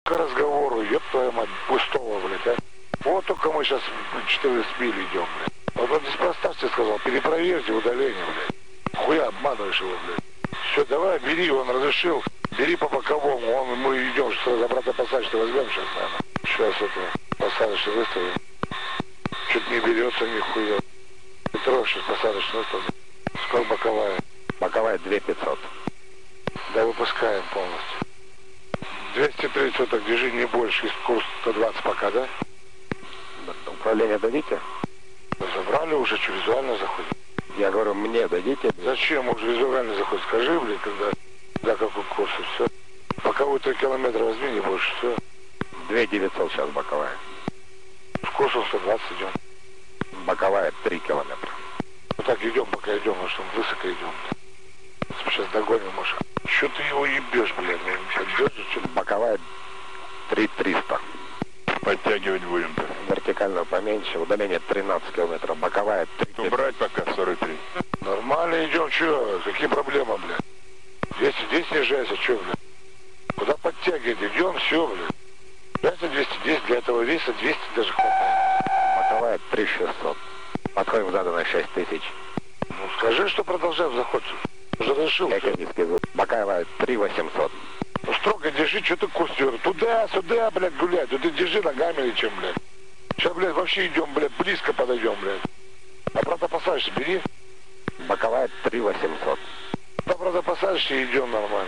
К разговору, ёб твою мать, пустого, блядь, а. Вот только мы сейчас 14 миль идем, блядь. Вот он неспроста тебе сказал, перепроверьте удаление, блядь. Хуя обманываешь его, блядь. Все, давай, бери, он разрешил. Бери по боковому, мы идем, что обратно посадочный возьмем сейчас, наверное. Сейчас это посадочный выставим. Чуть не берется нихуя. Петров сейчас посадочный выставим. Сколько боковая? Боковая 2500. Да, выпускаем полностью. 230 соток, держи не больше, курс 120 пока, да? Управление дадите? Забрали уже, что визуально заходит. Я говорю, мне дадите? Зачем уже визуально заходит? Скажи, блин, когда, да, какой курс, и все. Боковой 3 километра возьми, не больше, все. 2900 сейчас боковая. С курсом 120 идем. Боковая 3 километра. Вот так идем, пока идем, потому что мы высоко идем. Сейчас догоним, может. Че ты его ебешь, блядь? Сейчас держишь, что-то. Боковая 3300. Подтягивать будем-то. Вертикальную поменьше, удаление 13 километров. Боковая 3. Убрать пока 43. Нормально идем, че? Какие проблемы, блядь? Здесь снижайся, че, блядь? Куда подтягивать? Идем, все, блядь. 210, для этого веса 200 даже хватает. Боковая 3600. Подходим в заданное 6000. Ну скажи, что продолжаем заход. Уже решил. Боковая 3800. Ну строго держи, что ты курс дернул. Туда, сюда, блядь, гулять. Да ты держи ногами или чем, блядь. Сейчас, блядь, вообще идем, блядь, близко подойдем, блядь. Обратно посадишься, бери. Боковая 3800. Обратно посадишься и идем нормально.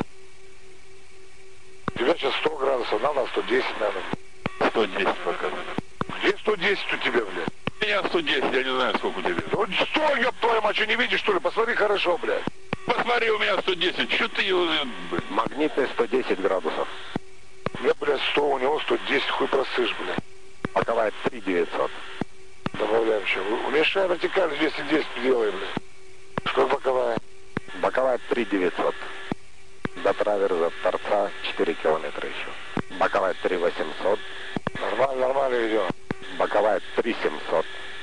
У тебя сейчас 100 градусов, нам на 110 надо. 110 пока. Где 110 у тебя, блядь? У меня 110, я не знаю, сколько у тебя. Вот 100, ёб твою мать, что не видишь, что ли? Посмотри хорошо, блядь. Посмотри, у меня 110. Что ты его... Магнитный 110 градусов. У меня, блядь, 100, у него 110, хуй просышь, блядь. Боковая 3900. Добавляем еще. Уменьшаем вертикаль, 210 делаем, блядь. Что боковая? Боковая 3900. До траверза торца 4 километра еще. Боковая 3800. Нормально, нормально идем. Боковая 3700.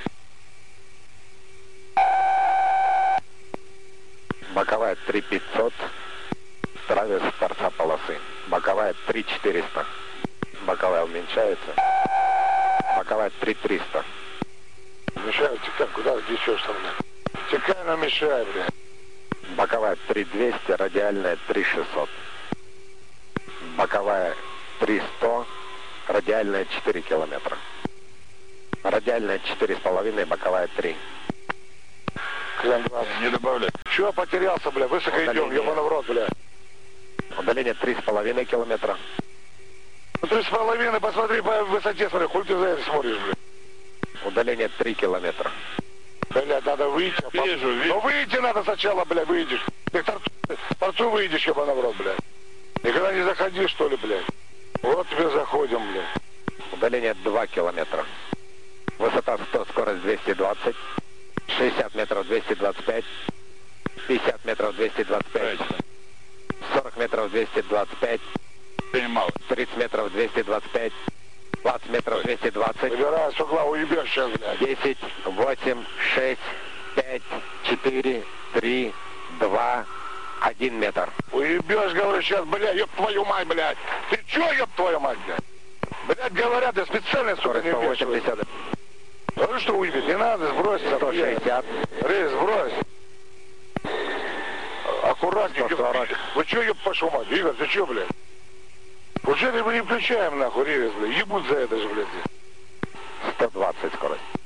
Боковая 3500. Траверс торца полосы. Боковая 3400. Боковая уменьшается. Боковая 3300. Мешаю, текай, куда, где еще что, блядь? Текай, нам мешай, блядь. Боковая 3200, радиальная 3600. Боковая 300, радиальная 4 километра. Радиальная 4,5, боковая 3. Клен 20. Не добавляй. Чего потерялся, блядь? Высоко идем, ебаный в рот, блядь. Удаление 3,5 километра. Ну 3,5, посмотри по высоте, смотри, хуй ты за это смотришь, блядь. Удаление 3 километра. Блядь, надо выйти. Вижу. Ну выйти надо сначала, блядь, выйдешь. Ты к торцу выйдешь, ебаный в рот, блядь. Никогда не заходи, что ли, блядь. Вот тебе заходим, блядь. Удаление 2 километра. Высота 100, скорость 220. 60 метров 225. 50 метров 225. 40 метров 225. Мало. 30 метров 225. 20 метров 220. Выбирай с угла, уебешь сейчас, блядь. 10, 8, 6, 5, 4, 3, 2, 1 метр. Уебешь, говорю, сейчас, блядь, ёб твою мать, блядь. Ты чё, ёб твою мать, блядь? Блядь, говорят, я специально, сука, Скорость не вмешиваюсь. 180. Говорю, что уебет, не надо, сбрось. 160. Рейс, сбрось. Аккуратнее. 140. Вы чё, ёб пошел, мать? Игорь, ты чё, блядь? Уже мы не включаем, нахуй, рейс, блядь. Ебут за это же, блядь. 120 скорость.